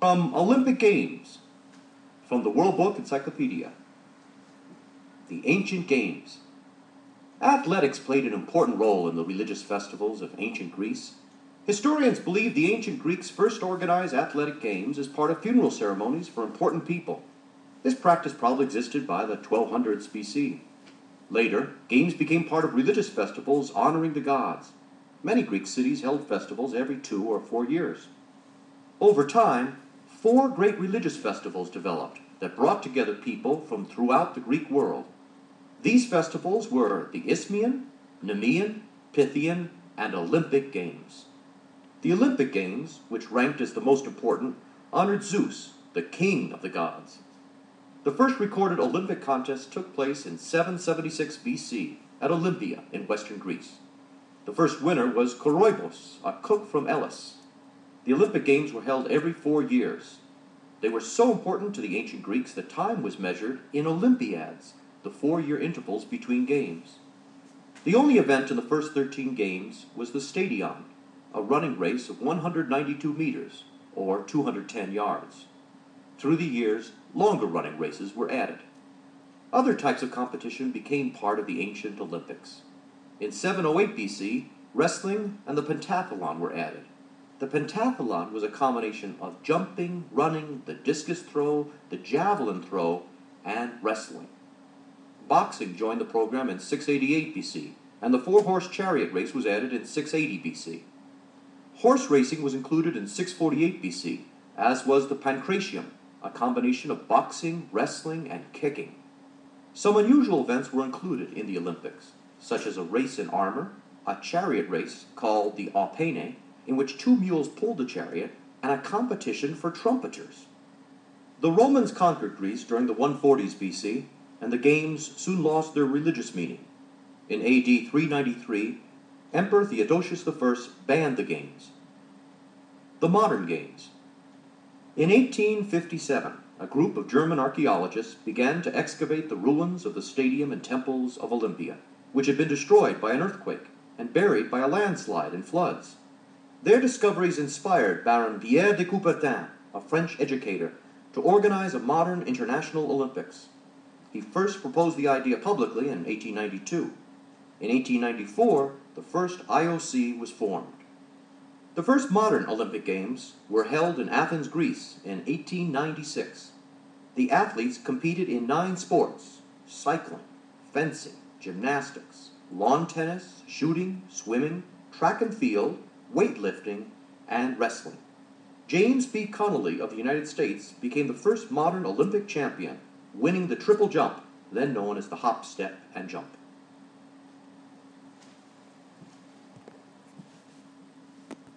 From Olympic Games, from the World Book Encyclopedia. The Ancient Games. Athletics played an important role in the religious festivals of ancient Greece. Historians believe the ancient Greeks first organized athletic games as part of funeral ceremonies for important people. This practice probably existed by the 1200s BC. Later, games became part of religious festivals honoring the gods. Many Greek cities held festivals every 2 or 4 years. Over time, 4 great religious festivals developed that brought together people from throughout the Greek world. These festivals were the Isthmian, Nemean, Pythian, and Olympic Games. The Olympic Games, which ranked as the most important, honored Zeus, the king of the gods. The first recorded Olympic contest took place in 776 BC at Olympia in western Greece. The first winner was Koroibos, a cook from Elis. The Olympic Games were held every 4 years. They were so important to the ancient Greeks that time was measured in Olympiads, the 4-year intervals between games. The only event in the first 13 games was the Stadion, a running race of 192 meters, or 210 yards. Through the years, longer running races were added. Other types of competition became part of the ancient Olympics. In 708 BC, wrestling and the pentathlon were added. The pentathlon was a combination of jumping, running, the discus throw, the javelin throw, and wrestling. Boxing joined the program in 688 BC, and the 4-horse chariot race was added in 680 BC. Horse racing was included in 648 BC, as was the pancratium, a combination of boxing, wrestling, and kicking. Some unusual events were included in the Olympics, such as a race in armor, a chariot race called the Opene, in which 2 mules pulled the chariot, and a competition for trumpeters. The Romans conquered Greece during the 140s BC, and the games soon lost their religious meaning. In AD 393, Emperor Theodosius I banned the games. The modern games. In 1857, a group of German archaeologists began to excavate the ruins of the stadium and temples of Olympia, which had been destroyed by an earthquake and buried by a landslide and floods. Their discoveries inspired Baron Pierre de Coubertin, a French educator, to organize a modern international Olympics. He first proposed the idea publicly in 1892. In 1894, the first IOC was formed. The first modern Olympic Games were held in Athens, Greece in 1896. The athletes competed in 9 sports: cycling, fencing, gymnastics, lawn tennis, shooting, swimming, track and field, weightlifting, and wrestling. James B. Connolly of the United States became the first modern Olympic champion, winning the triple jump, then known as the hop, step, and jump.